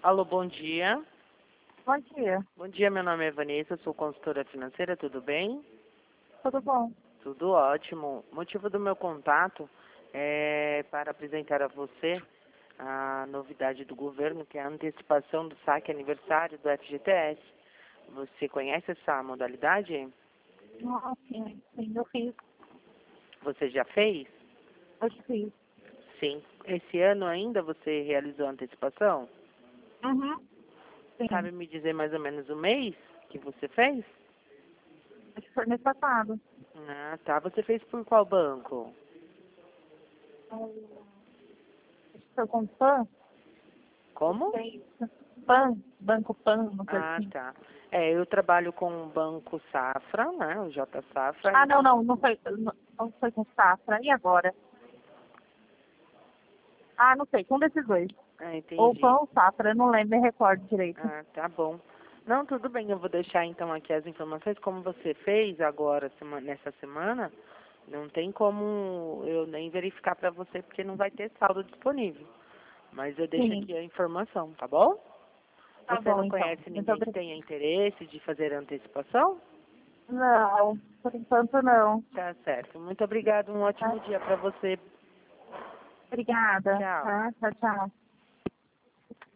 Alô, bom dia. Bom dia, Bom dia, meu nome é Vanessa, sou consultora financeira, tudo bem? tudo bom? Tudo ótimo. O motivo do meu contato é para apresentar a você a novidade do governo, que é a antecipação do saque aniversário do FGTS. Você conhece essa modalidade? Ah, sim, eu fiz, Você já fez? hoje fiz. Sim. Esse ano ainda você realizou a antecipação? Uhum, sim, Sabe me dizer mais ou menos o mês que você fez? acho que foi mês passado. Ah, tá. Você fez por qual banco? Acho que foi com o PAN, Como? fez PAN, Banco PAN, uma coisa Ah, assim. tá. Eu trabalho com o Banco Safra, né? O J Safra. Ah, não foi com Safra. E agora? Ah, não sei, com desses dois. Ou Entendi. PAN ou Safra, eu não lembro, me recordo direito. Ah, tá bom. Não, tudo bem. Eu vou deixar então aqui as informações. Como você fez agora, nessa semana, não tem como eu nem verificar para você, porque não vai ter saldo disponível. Mas eu deixo Sim, aqui a informação, tá bom? tá Você bom não então. conhece Muito ninguém que obrigada. tenha interesse de fazer antecipação? Não, por enquanto não. Tá certo. Muito obrigada. Um Tá? ótimo dia para você. Obrigada. Tchau. Tá? Tchau, tchau.